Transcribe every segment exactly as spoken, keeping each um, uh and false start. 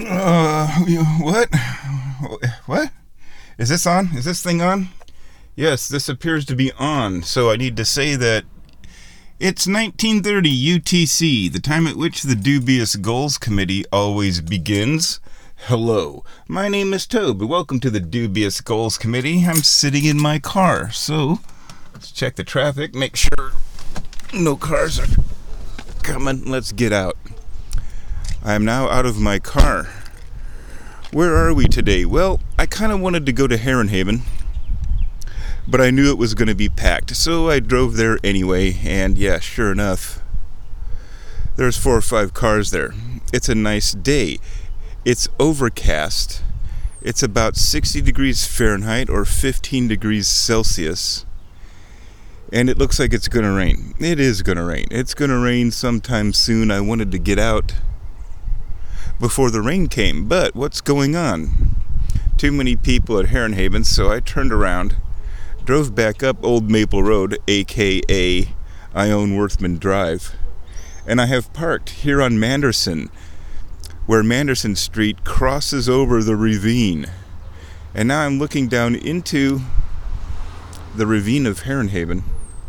Uh, what? What? Is this on? Is this thing on? Yes, this appears to be on, so I need to say that it's nineteen thirty U T C, the time at which the Dubious Goals Committee always begins. Hello, my name is Tobe. Welcome to the Dubious Goals Committee. I'm sitting in my car, so let's check the traffic, make sure no cars are coming. Let's get out. I am now out of my car. Where are we today? Well, I kind of wanted to go to Herrenhaven, but I knew it was going to be packed, so I drove there anyway, and yeah, sure enough, there's four or five cars there. It's a nice day. It's overcast. It's about sixty degrees Fahrenheit or fifteen degrees Celsius, and it looks like it's going to rain. It is going to rain. It's going to rain sometime soon. I wanted to get out before the rain came, but what's going on? Too many people at Herrenhaven, so I turned around, drove back up Old Maple Road, aka Ione Worthman Drive, and I have parked here on Manderson, where Manderson Street crosses over the ravine. And now I'm looking down into the ravine of Herrenhaven.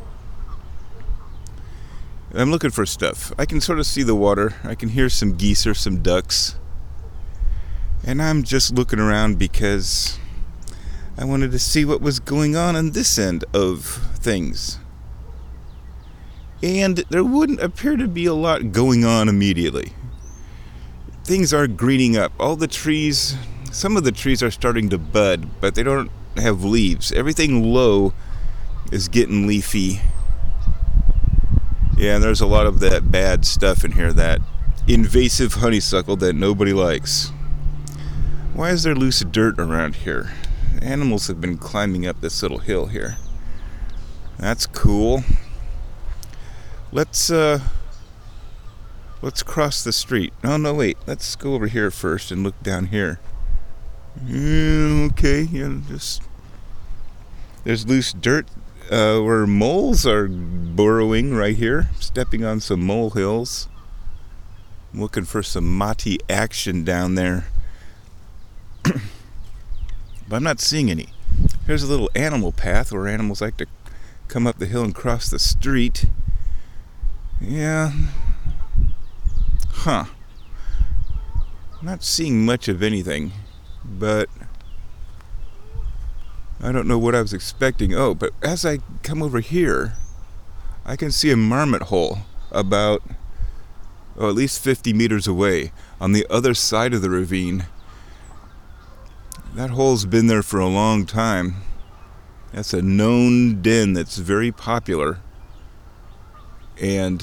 I'm looking for stuff. I can sort of see the water. I can hear some geese or some ducks. And I'm just looking around because I wanted to see what was going on on this end of things. And there wouldn't appear to be a lot going on immediately. Things are greening up. All the trees, some of the trees are starting to bud, but they don't have leaves. Everything low is getting leafy. Yeah, there's a lot of that bad stuff in here, that invasive honeysuckle that nobody likes. Why is there loose dirt around here? Animals have been climbing up this little hill here. That's cool. Let's, uh, let's cross the street. Oh, no, wait. Let's go over here first and look down here. Mm, okay, yeah, just... There's loose dirt. Uh, where moles are burrowing right here, stepping on some molehills. I'm looking for some mati action down there, but I'm not seeing any. Here's a little animal path where animals like to come up the hill and cross the street. Yeah. Huh. I'm not seeing much of anything, but I don't know what I was expecting. Oh, but as I come over here, I can see a marmot hole about, oh, at least fifty meters away on the other side of the ravine. That hole's been there for a long time. That's a known den that's very popular. And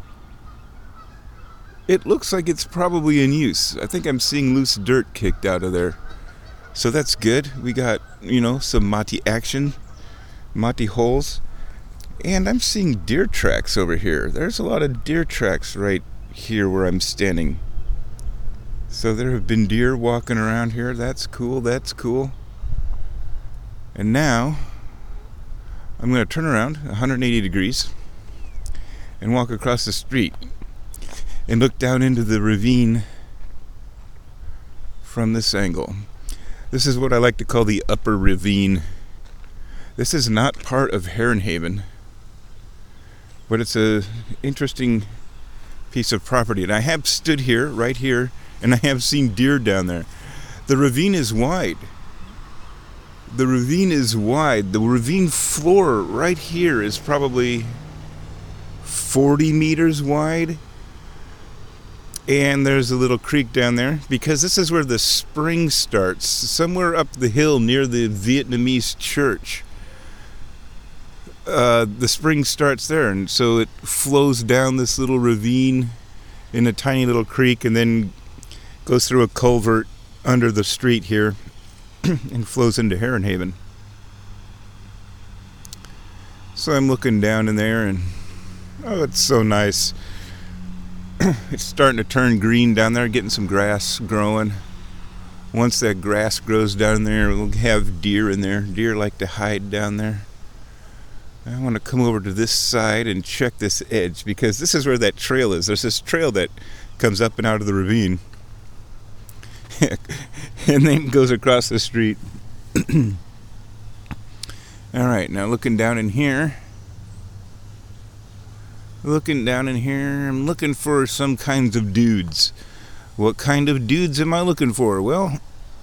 it looks like it's probably in use. I think I'm seeing loose dirt kicked out of there. So that's good. We got, you know, some mati action, mati holes. And I'm seeing deer tracks over here. There's a lot of deer tracks right here where I'm standing. So there have been deer walking around here. That's cool, that's cool. And now, I'm going to turn around one hundred eighty degrees and walk across the street and look down into the ravine from this angle. This is what I like to call the upper ravine. This is not part of Herrenhaven, but it's a interesting piece of property. And I have stood here, right here, and I have seen deer down there. The ravine is wide. The ravine is wide. The ravine floor right here is probably forty meters wide. And there's a little creek down there, because this is where the spring starts, somewhere up the hill near the Vietnamese church. Uh, the spring starts there, and so it flows down this little ravine in a tiny little creek, and then goes through a culvert under the street here, and flows into Herrenhaven. So I'm looking down in there, and oh, it's so nice. It's starting to turn green down there, getting some grass growing. Once that grass grows down there, we'll have deer in there. Deer like to hide down there. I want to come over to this side and check this edge, because this is where that trail is. There's this trail that comes up and out of the ravine. and then goes across the street. Alright, now looking down in here. Looking down in here, I'm looking for some kinds of dudes. What kind of dudes am I looking for? Well,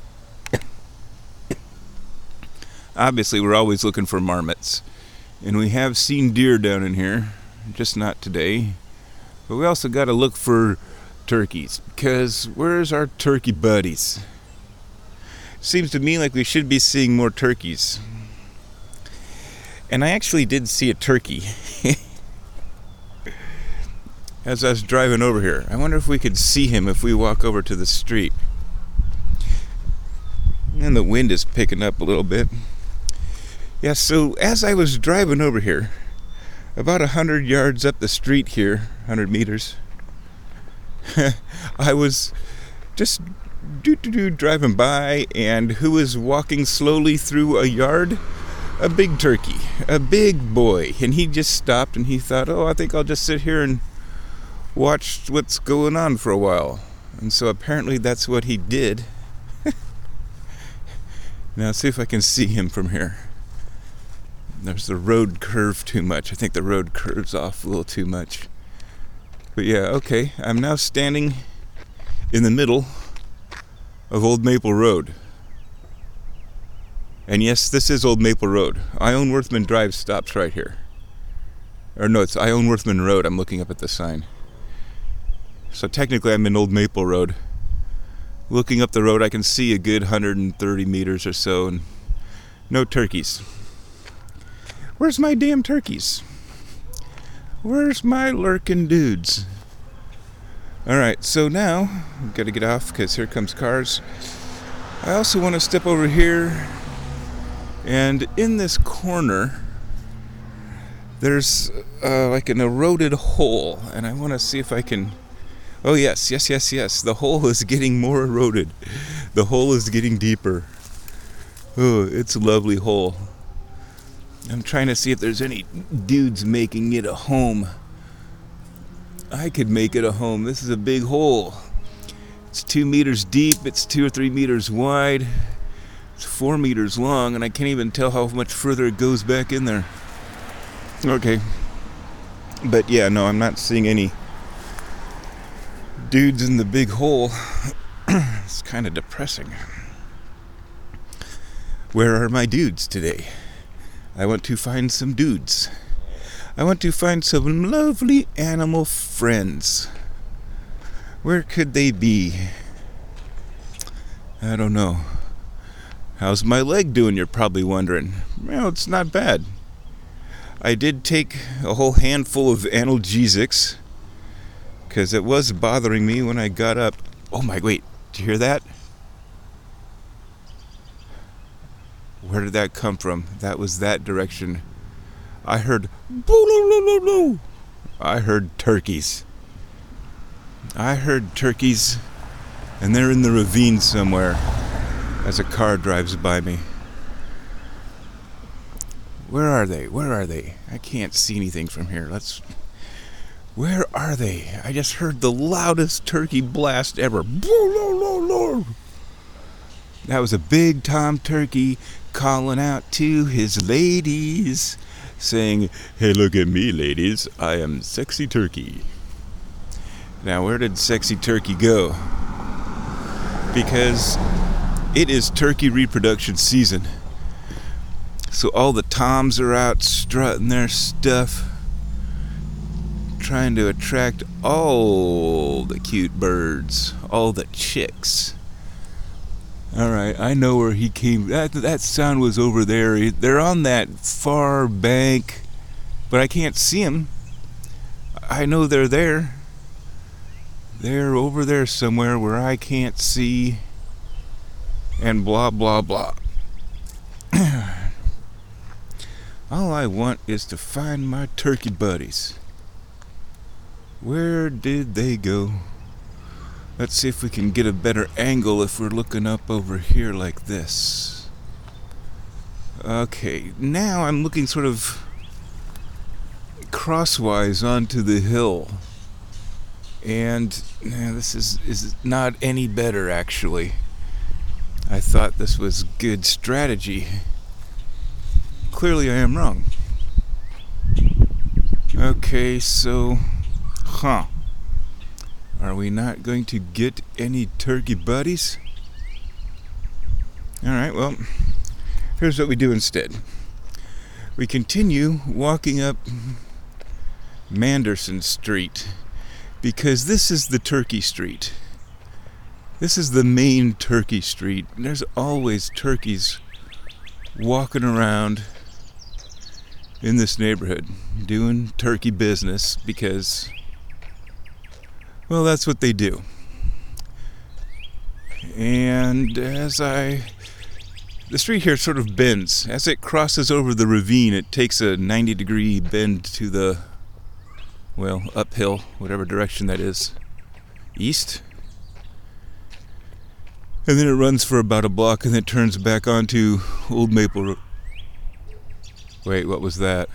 obviously we're always looking for marmots. And we have seen deer down in here, just not today. But we also got to look for turkeys, because where's our turkey buddies? Seems to me like we should be seeing more turkeys. And I actually did see a turkey as I was driving over here. I wonder if we could see him if we walk over to the street. And the wind is picking up a little bit. Yeah, so as I was driving over here, about a hundred yards up the street here, hundred meters, I was just doo-doo-doo driving by, and who was walking slowly through a yard? A big turkey, a big boy. And he just stopped and he thought, oh, I think I'll just sit here and watch what's going on for a while. And so apparently that's what he did. Now see if I can see him from here. There's the road curve too much. I think the road curves off a little too much. But yeah, okay. I'm now standing in the middle of Old Maple Road. And yes, this is Old Maple Road. Ione Worthman Drive stops right here. Or no, it's Ione Worthman Road. I'm looking up at the sign. So technically I'm in Old Maple Road. Looking up the road, I can see a good one hundred thirty meters or so, and no turkeys. Where's my damn turkeys? Where's my lurking dudes? Alright, so now I've got to get off because here comes cars. I also want to step over here, and in this corner there's uh, like an eroded hole, and I want to see if I can... Oh yes, yes, yes, yes. The hole is getting more eroded. The hole is getting deeper. Oh, it's a lovely hole. I'm trying to see if there's any dudes making it a home. I could make it a home. This is a big hole. It's two meters deep. It's two or three meters wide. It's four meters long, and I can't even tell how much further it goes back in there. Okay. But yeah, no, I'm not seeing any dudes in the big hole. It's kind of depressing. Where are my dudes today? I want to find some dudes. I want to find some lovely animal friends. Where could they be? I don't know. How's my leg doing, you're probably wondering. Well, it's not bad. I did take a whole handful of analgesics because it was bothering me when I got up. Oh my, wait, did you hear that? Where did that come from? That was that direction. I heard boo-loo-loo-loo-loo. I heard turkeys. I heard turkeys, and they're in the ravine somewhere as a car drives by me. Where are they? Where are they? I can't see anything from here. Let's... Where are they? I just heard the loudest turkey blast ever. Boo-loo-loo-loo. That was a big Tom turkey calling out to his ladies, saying, hey, look at me, ladies. I am Sexy Turkey. Now, where did Sexy Turkey go? Because it is turkey reproduction season. So all the toms are out strutting their stuff, trying to attract all the cute birds, all the chicks. Alright, I know where he came. That, that sound was over there. They're on that far bank, but I can't see them. I know they're there. They're over there somewhere where I can't see. And blah, blah, blah. All I want is to find my turkey buddies. Where did they go? Let's see if we can get a better angle if we're looking up over here like this. Okay, now I'm looking sort of crosswise onto the hill. And uh, this is, is not any better, actually. I thought this was good strategy. Clearly I am wrong. Okay, so... Huh. Are we not going to get any turkey buddies? Alright, well, here's what we do instead. We continue walking up Manderson Street, because this is the turkey street. This is the main turkey street. There's always turkeys walking around in this neighborhood doing turkey business because, well, that's what they do. And as I... The street here sort of bends. As it crosses over the ravine, it takes a ninety degree bend to the, well, uphill, whatever direction that is. East? And then it runs for about a block and then turns back onto Old Maple Road. Wait, what was that?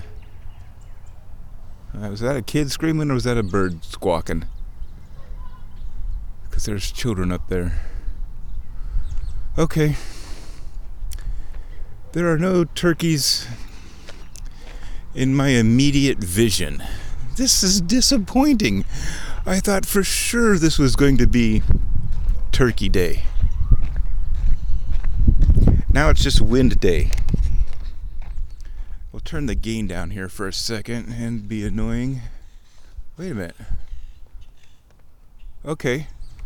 Uh, was that a kid screaming or was that a bird squawking? Because there's children up there. Okay. There are no turkeys in my immediate vision. This is disappointing. I thought for sure this was going to be Turkey Day. Now it's just Wind Day. We'll turn the gain down here for a second and be annoying. Wait a minute. Okay.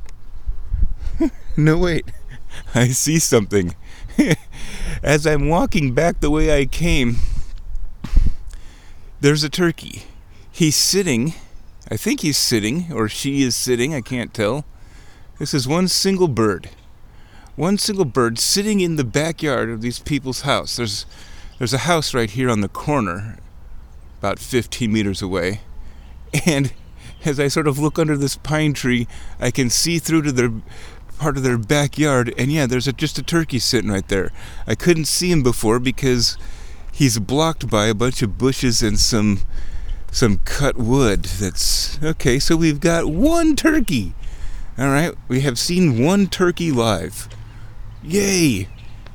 No, wait. I see something. As I'm walking back the way I came, there's a turkey. He's sitting. I think he's sitting, or she is sitting. I can't tell. This is one single bird. One single bird sitting in the backyard of these people's house. There's there's a house right here on the corner, about fifteen meters away. And as I sort of look under this pine tree, I can see through to their part of their backyard, and yeah, there's a, just a turkey sitting right there. I couldn't see him before because he's blocked by a bunch of bushes and some some cut wood. That's okay. So we've got one turkey. All right, we have seen one turkey live. Yay!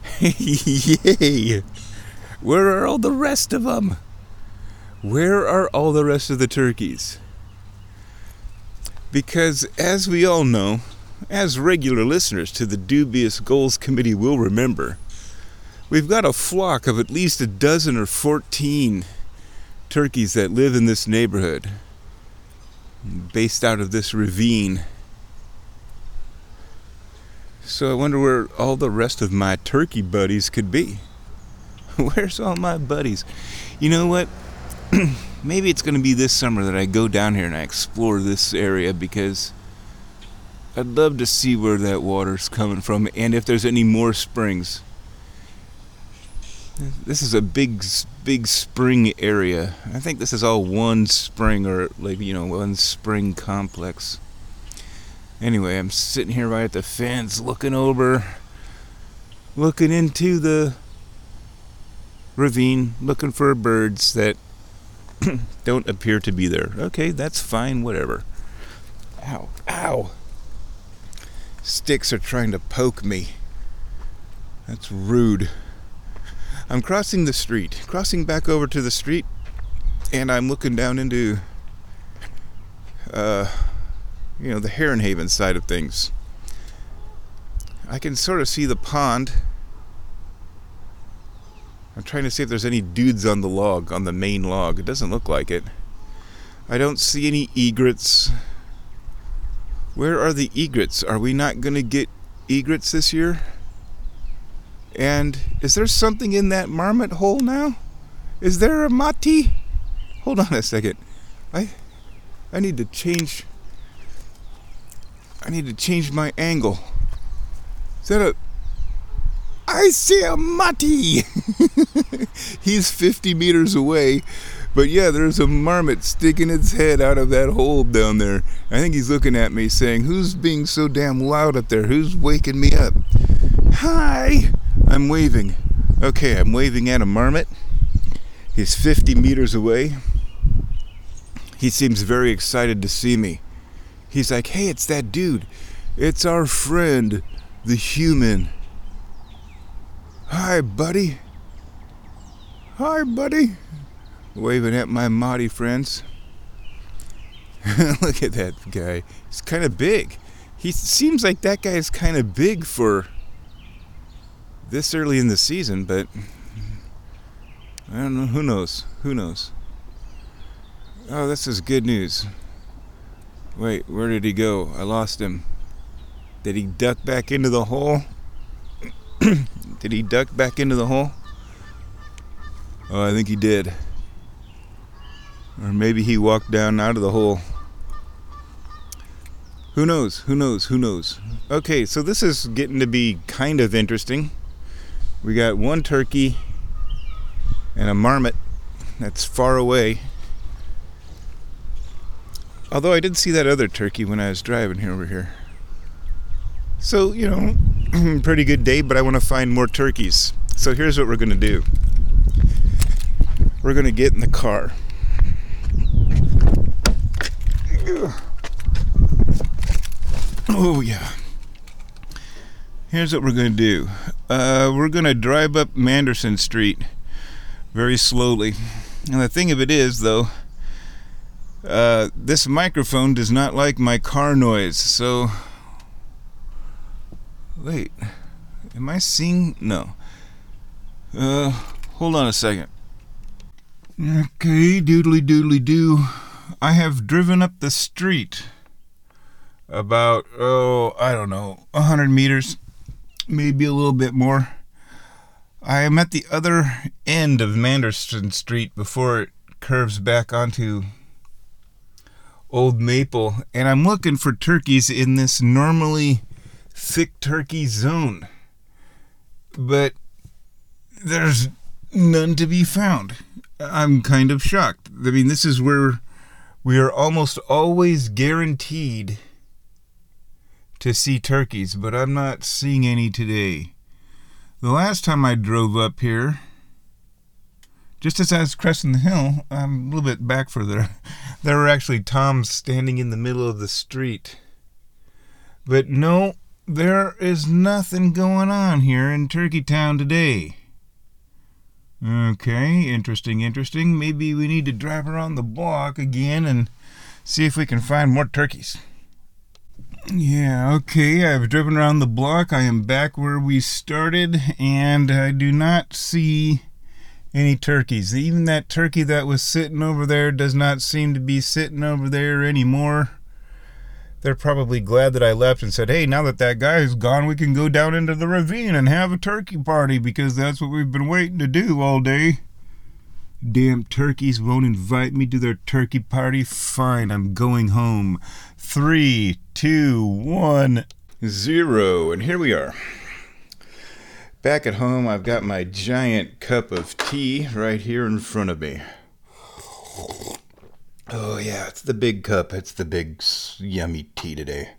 Yay! Where are all the rest of them? Where are all the rest of the turkeys? Because as we all know, as regular listeners to the Dubious Goals Committee will remember, we've got a flock of at least a dozen or fourteen turkeys that live in this neighborhood, based out of this ravine. So I wonder where all the rest of my turkey buddies could be. Where's all my buddies? You know what? Maybe it's going to be this summer that I go down here and I explore this area, because I'd love to see where that water's coming from and if there's any more springs. This is a big, big spring area. I think this is all one spring, or like, you know, one spring complex. Anyway, I'm sitting here right at the fence looking over, looking into the ravine, looking for birds that don't appear to be there. Okay, that's fine, whatever. Ow, ow. Sticks are trying to poke me. That's rude. I'm crossing the street, crossing back over to the street, and I'm looking down into, uh, you know, the Heron Haven side of things. I can sort of see the pond. I'm trying to see if there's any dudes on the log, on the main log. It doesn't look like it. I don't see any egrets. Where are the egrets? Are we not going to get egrets this year? And is there something in that marmot hole now? Is there a mati? Hold on a second. I I need to change I need to change my angle. Is that a I see a mati. He's fifty meters away. But yeah, there's a marmot sticking its head out of that hole down there. I think he's looking at me saying, "Who's being so damn loud up there? Who's waking me up?" Hi! I'm waving. Okay, I'm waving at a marmot. He's fifty meters away. He seems very excited to see me. He's like, hey, it's that dude. It's our friend, the human. Hi, buddy. Hi, buddy. Waving at my Mahdi friends. Look at that guy. He's kind of big. He seems like that guy is kind of big for this early in the season, but I don't know. Who knows? Who knows? Oh, this is good news. Wait, where did he go? I lost him. Did he duck back into the hole? Did he duck back into the hole? Oh, I think he did. Or maybe he walked down out of the hole. Who knows? Who knows? Who knows? Okay, so this is getting to be kind of interesting. We got one turkey and a marmot that's far away. Although I did see that other turkey when I was driving here over here. So, you know, pretty good day, but I want to find more turkeys. So here's what we're going to do. We're going to get in the car. Oh, yeah. Here's what we're going to do. Uh, we're going to drive up Manderson Street very slowly. And the thing of it is, though, uh, this microphone does not like my car noise. So, wait. Am I seeing? No. Uh, hold on a second. Okay, doodly doodly doo. I have driven up the street about, oh, I don't know, a hundred meters, maybe a little bit more. I am at the other end of Manderson Street before it curves back onto Old Maple, and I'm looking for turkeys in this normally thick turkey zone, but there's none to be found. I'm kind of shocked. I mean, this is where we are almost always guaranteed to see turkeys, but I'm not seeing any today. The last time I drove up here, just as I was cresting the hill, I'm a little bit back further, there were actually toms standing in the middle of the street. But no, there is nothing going on here in Turkey Town today. Okay, interesting, interesting. Maybe we need to drive around the block again and see if we can find more turkeys. Yeah, okay, I've driven around the block. I am back where we started, and I do not see any turkeys. Even that turkey that was sitting over there does not seem to be sitting over there anymore. They're probably glad that I left and said, hey, now that that guy is gone, we can go down into the ravine and have a turkey party, because that's what we've been waiting to do all day. Damn turkeys won't invite me to their turkey party. Fine, I'm going home. Three, two, one, zero. And here we are. Back at home, I've got my giant cup of tea right here in front of me. Oh yeah, it's the big cup. It's the big yummy tea today.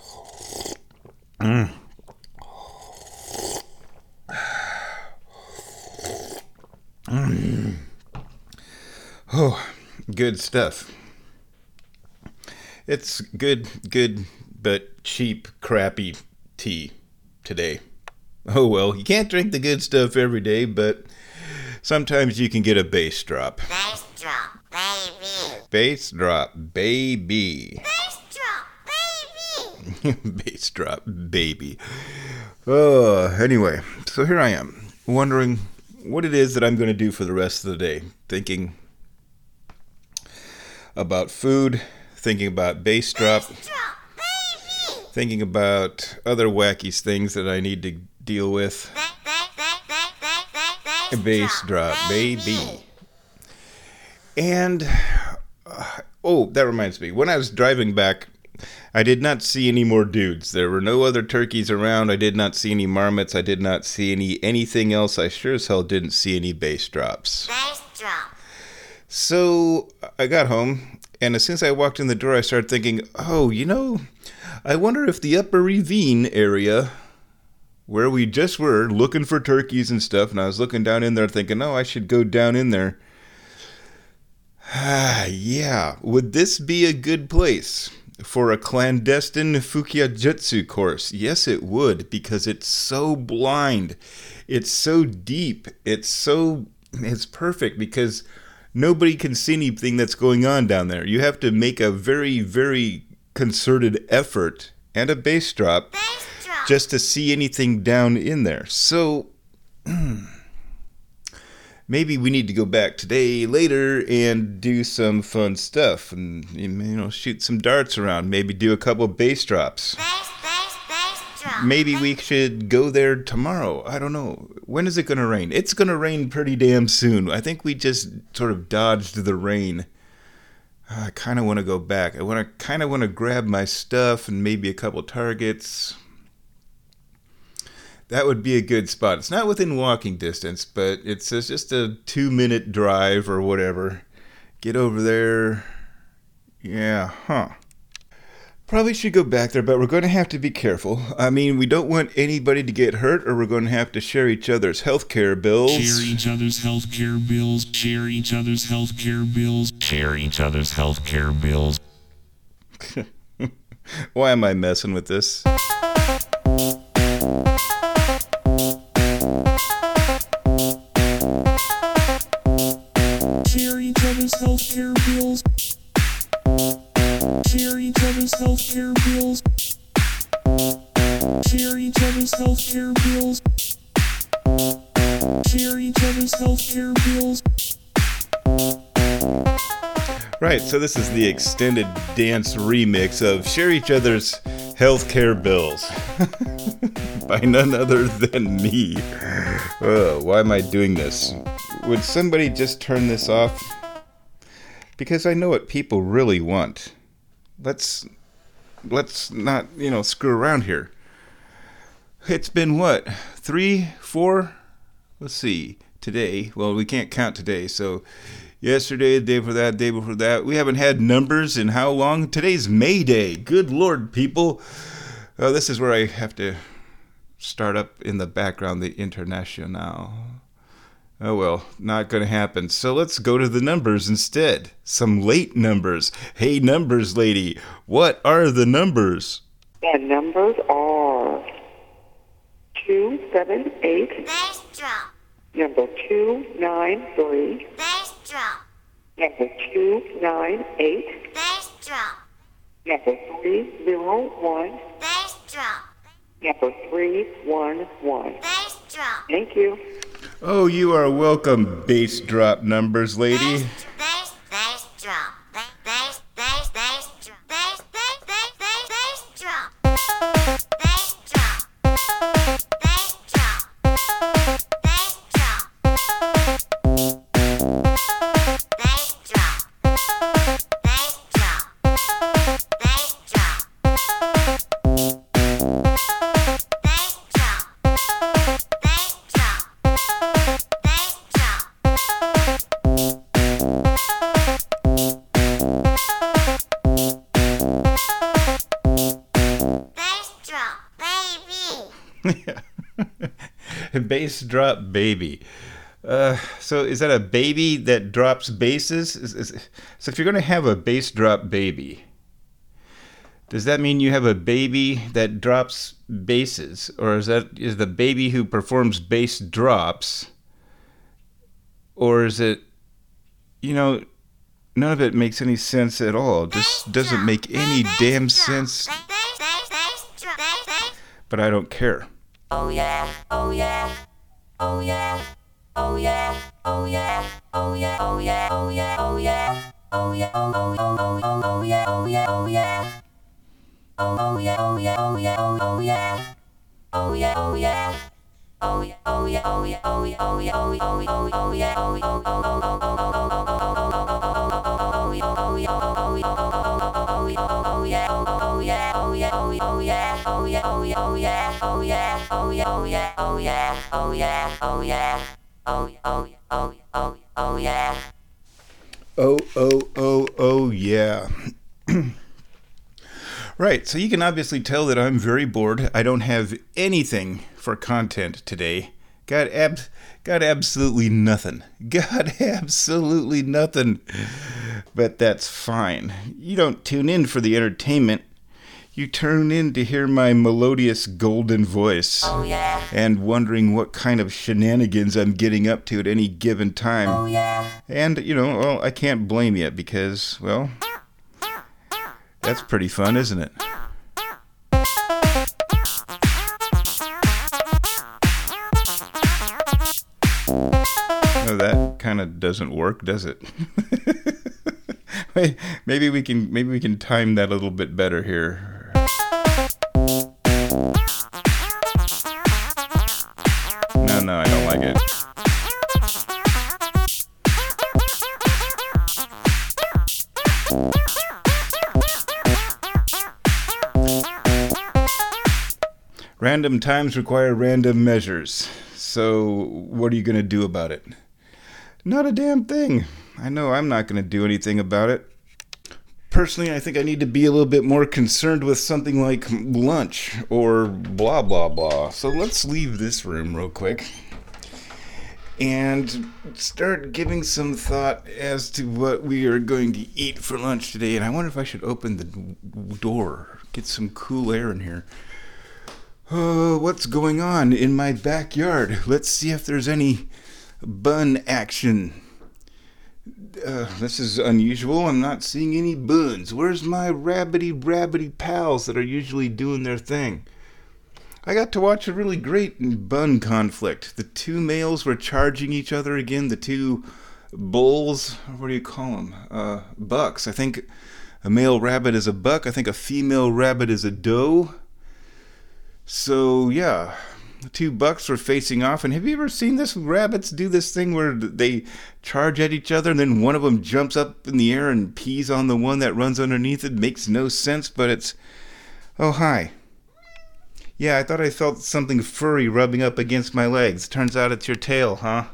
Mm. Mm. Oh, good stuff. It's good, good, but cheap, crappy tea today. Oh well, you can't drink the good stuff every day, but sometimes you can get a bass drop. Bass drop, baby. Bass drop, baby. Bass drop, baby. Bass drop, baby. Oh, anyway, so here I am, wondering what it is that I'm going to do for the rest of the day. Thinking about food, thinking about bass drop, Bass drop, baby. thinking about other wacky things that I need to deal with. Ba- ba- ba- ba- ba- ba- bass Bass drop, baby. And, uh, oh, that reminds me. When I was driving back, I did not see any more dudes. There were no other turkeys around. I did not see any marmots. I did not see any anything else. I sure as hell didn't see any bass drops. Bass drop. So I got home, and as soon as I walked in the door, I started thinking, oh, you know, I wonder if the upper ravine area, where we just were looking for turkeys and stuff, and I was looking down in there thinking, oh, I should go down in there. Ah, yeah. Would this be a good place? for a clandestine Fukiajutsu course. Yes, it would, because it's so blind. It's so deep. It's so... It's perfect because nobody can see anything that's going on down there. You have to make a very, very concerted effort and a bass drop, Bass drop. just to see anything down in there. So... maybe we need to go back today, later, and do some fun stuff. And, you know, shoot some darts around. Maybe do a couple bass drops. Bass, bass, bass drop. Maybe we should go there tomorrow. I don't know. When is it going to rain? It's going to rain pretty damn soon. I think we just sort of dodged the rain. I kind of want to go back. I want to kind of want to grab my stuff and maybe a couple targets. That would be a good spot. It's not within walking distance, but it's just a two-minute drive or whatever. Get over there. Yeah, huh. Probably should go back there, but we're going to have to be careful. I mean, we don't want anybody to get hurt, or we're going to have to share each other's healthcare bills. Share each other's healthcare bills. Share each other's healthcare bills. Share each other's healthcare bills. Why am I messing with this? Share each other's healthcare bills. Share each other's healthcare bills. Share each other's healthcare bills. Share each other's healthcare bills. Right, so this is the extended dance remix of Share Each Other's Healthcare Bills by none other than me. Oh, why am I doing this? Would somebody just turn this off? Because I know what people really want. Let's let's not, you know, screw around here. It's been what? Three, four? Let's see. Today. Well, we can't count today, so yesterday, the day before that, day before that. We haven't had numbers in how long? Today's May Day. Good Lord, people. Oh, this is where I have to start up in the background the Internationale. Oh well, not going to happen. So let's go to the numbers instead. Some late numbers. Hey, numbers lady, what are the numbers? The numbers are two seven eight, Bass drop. number two nine three, Bass drop. number two nine eight, Bass drop. number three zero one, Bass drop. number three one one. Bass drop. Thank you. Oh, you are welcome, bass drop numbers lady. Bass, bass drop. Bass, bass, bass, bass drop. Bass, bass, bass, bass, bass drop. Bass drop. Bass drop. Bass drop. Bass drop. Bass drop. Bass drop. Bass drop. Bass drop. Bass drop. Bass drop, baby. Bass drop baby. Uh, so is that a baby that drops basses? Is, is, so if you're going to have a bass drop baby, does that mean you have a baby that drops basses, or is that is the baby who performs bass drops, or is it, you know, none of it makes any sense at all. It just doesn't make any damn sense, Bass, bass, bass drop, bass, bass. but I don't care. Oh yeah, oh yeah, oh yeah, oh yeah, oh yeah, oh yeah, oh yeah, oh yeah, oh yeah, oh yeah, oh oh oh oh oh oh yeah, oh yeah, oh yeah, oh oh yeah, oh yeah, oh yeah, oh oh yeah, oh yeah, oh yeah. Oh yeah, oh yeah, oh yeah, oh yeah, oh yeah, oh yeah, oh yeah, oh yeah, oh yeah, oh oh oh oh oh Oh, oh, oh, oh, yeah. Right, so you can obviously tell that I'm very bored. I don't have anything for content today. Got ab- got absolutely nothing. Got absolutely nothing. But that's fine. You don't tune in for the entertainment. You tune in to hear my melodious golden voice. Oh yeah. And wondering what kind of shenanigans I'm getting up to at any given time. Oh yeah. And, you know, well, I can't blame you because, well, that's pretty fun, isn't it? Oh, that kind of doesn't work, does it? Wait, maybe we can maybe we can time that a little bit better here. No, no, I don't like it. Random times require random measures. So, what are you going to do about it? Not a damn thing. I know I'm not going to do anything about it. Personally, I think I need to be a little bit more concerned with something like lunch or blah, blah, blah. So let's leave this room real quick and start giving some thought as to what we are going to eat for lunch today. And I wonder if I should open the door, get some cool air in here. Oh, what's going on in my backyard? Let's see if there's any bun action. Uh, this is unusual. I'm not seeing any buns. Where's my rabbity rabbity pals that are usually doing their thing? I got to watch a really great bun conflict. The two males were charging each other again. The two bulls, what do you call them? Uh, bucks. I think a male rabbit is a buck. I think a female rabbit is a doe. So, yeah, the two bucks were facing off. And have you ever seen this? Rabbits do this thing where they charge at each other and then one of them jumps up in the air and pees on the one that runs underneath it. Makes no sense, but it's... Oh, hi. Yeah, I thought I felt something furry rubbing up against my legs. Turns out it's your tail, huh?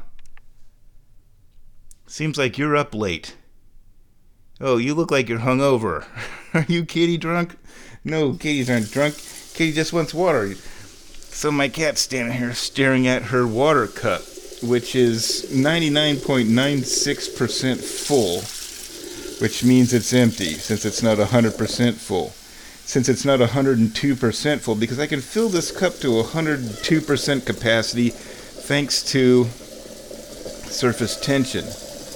Seems like you're up late. Oh, you look like you're hungover. Are you kitty drunk? No, kitties aren't drunk. Kitty just wants water. So my cat's standing here staring at her water cup, which is ninety-nine point nine six percent full, which means it's empty, since it's not one hundred percent full. Since it's not one hundred two percent full, because I can fill this cup to one hundred two percent capacity thanks to surface tension.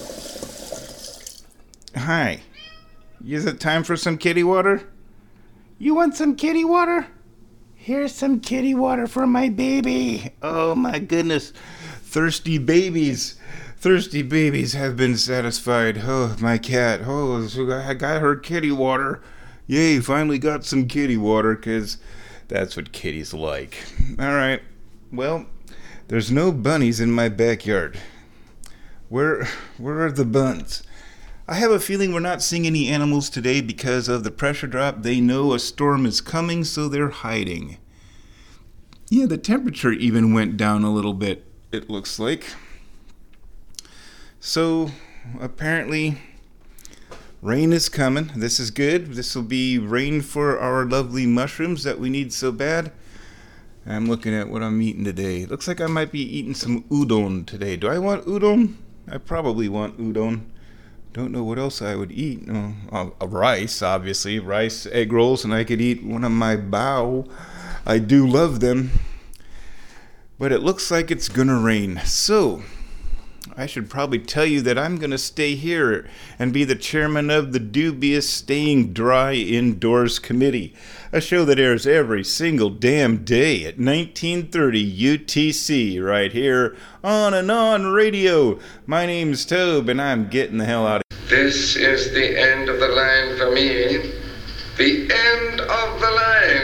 Hi. Is it time for some kitty water? You want some kitty water? Here's some kitty water for my baby. Oh my goodness. Thirsty babies. Thirsty babies have been satisfied. Oh, my cat. Oh, I got her kitty water. Yay, finally got some kitty water, because that's what kitties like. Alright. Well, there's no bunnies in my backyard. Where, where are the buns? I have a feeling we're not seeing any animals today because of the pressure drop. They know a storm is coming, so they're hiding. Yeah, the temperature even went down a little bit, it looks like. So, apparently, rain is coming. This is good. This will be rain for our lovely mushrooms that we need so bad. I'm looking at what I'm eating today. Looks like I might be eating some udon today. Do I want udon? I probably want udon. Don't know what else I would eat. Oh, uh, uh, rice, obviously. Rice, egg rolls, and I could eat one of my bao. I do love them. But it looks like it's gonna rain. So, I should probably tell you that I'm gonna stay here and be the chairman of the dubious Staying Dry Indoors Committee, a show that airs every single damn day at nineteen thirty U T C right here on and on radio. My name's Tobe, and I'm getting the hell out of here. This is the end of the line for me. The end of the line.